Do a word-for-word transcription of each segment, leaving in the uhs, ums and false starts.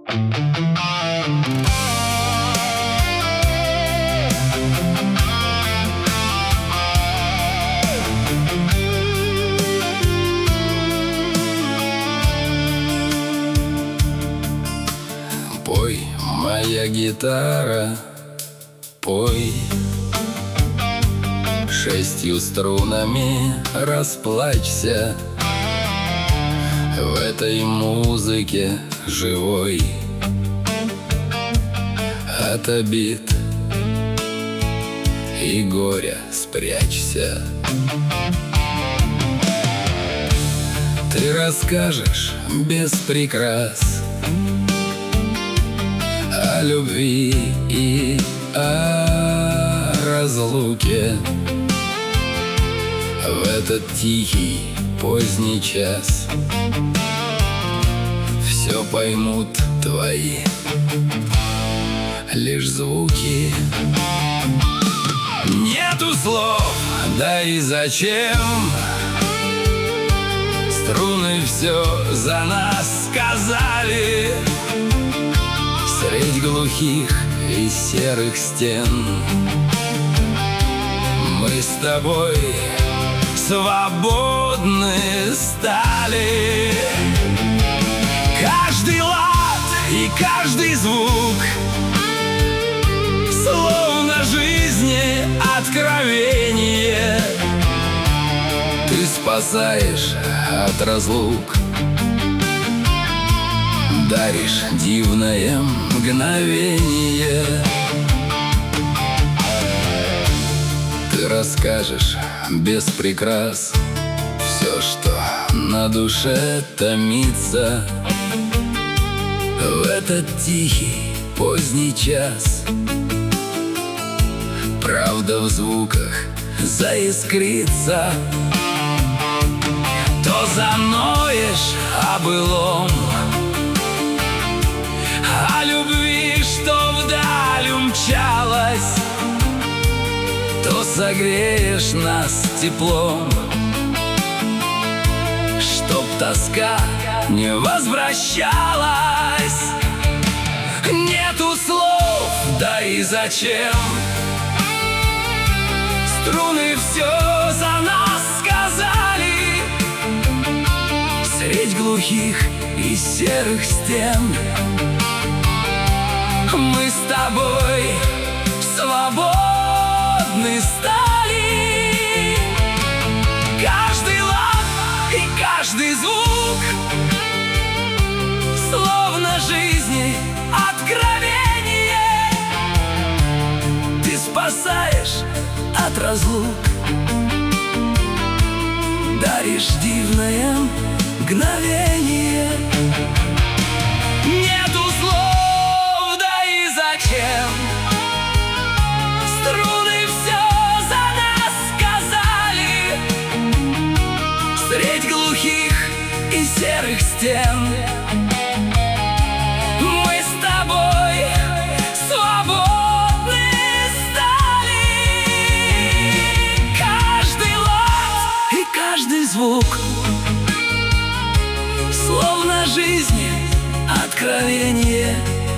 Пой, моя гитара, пой, шестью струнами расплачься в этой музыке живой. От обид и горя спрячься. Ты расскажешь без прикрас о любви и о разлуке в этот тихий поздний час. Все поймут твои лишь звуки. Нету слов, да и зачем? Струны все за нас сказали. Средь глухих и серых стен мы с тобой свободны стали. Каждый лад и каждый звук словно жизни откровение. Ты спасаешь от разлук, даришь дивное мгновение. Ты расскажешь без прикрас все, что на душе томится в этот тихий поздний час. Правда в звуках заискрится. То заноешь о былом, о любви, что вдаль умчалась, то согреешь нас теплом, чтоб тоска не возвращалась. Нету слов, да и зачем? Струны все за нас сказали. Средь глухих и серых стен мы с тобой свободны стали. Каждый лад и каждый звук словно жизни откровение. Ты спасаешь от разлук, даришь дивное мгновение. Нету слов, да и зачем? Струны все за нас сказали. Средь глухих и серых стен мы с тобой свободны стали. Каждый лад и каждый звук словно жизни откровение.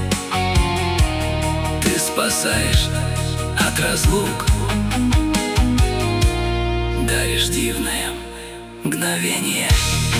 Ты спасаешь от разлук, даришь дивное мгновение.